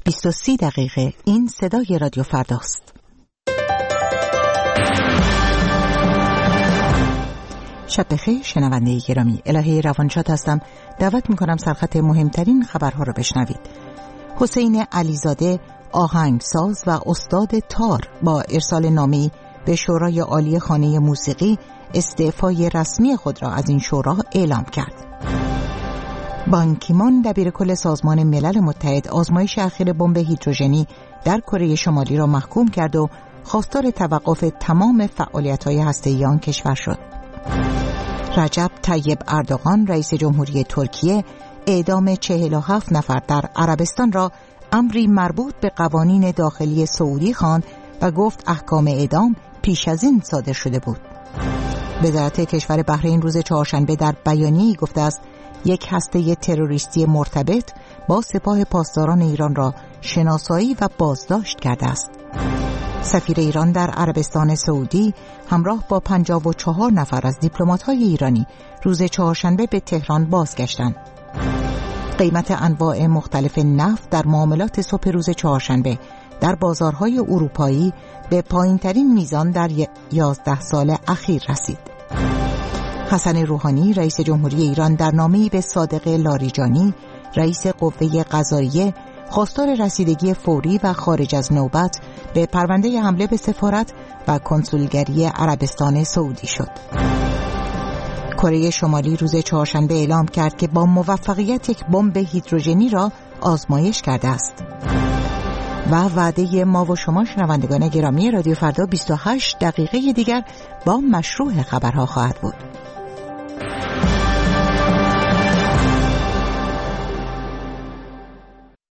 20:30 این صدای رادیو فرداست. شب بخیر شنونده گرامی، الهه روانشاد هستم. دعوت میکنم سرخط مهمترین خبرها را بشنوید. حسین علیزاده آهنگساز و استاد تار با ارسال نامه‌ای به شورای عالی خانه موسیقی استعفای رسمی خود را از این شورا اعلام کرد. بان کی مون دبیرکل سازمان ملل متحد آزمایش اخیر بمب هیدروژنی در کره شمالی را محکوم کرد و خواستار توقف تمام فعالیت‌های هسته‌ای آن کشور شد. رجب طیب اردوغان رئیس جمهوری ترکیه اعدام 47 نفر در عربستان را امری مربوط به قوانین داخلی سعودی خواند و گفت احکام اعدام پیش از این صادر شده بود. وزارت کشور بحرین روز چهارشنبه در بیانیه‌ای گفته است یک هسته تروریستی مرتبط با سپاه پاسداران ایران را شناسایی و بازداشت کرده است. سفیر ایران در عربستان سعودی همراه با 54 نفر از دیپلمات‌های ایرانی روز چهارشنبه به تهران بازگشتند. قیمت انواع مختلف نفت در معاملات صبح روز چهارشنبه در بازارهای اروپایی به پایین‌ترین میزان در 11 سال اخیر رسید. حسن روحانی رئیس جمهوری ایران در نامه‌ای به صادق لاریجانی رئیس قوه قضاییه خواستار رسیدگی فوری و خارج از نوبت به پرونده حمله به سفارت و کنسولگری عربستان سعودی شد. کره شمالی روز چهارشنبه اعلام کرد که با موفقیت یک بمب هیدروژنی را آزمایش کرده است. و وعده ما و شما شنوندگان گرامی رادیو فردا 28 دقیقه دیگر با مشروع خبرها خواهد بود.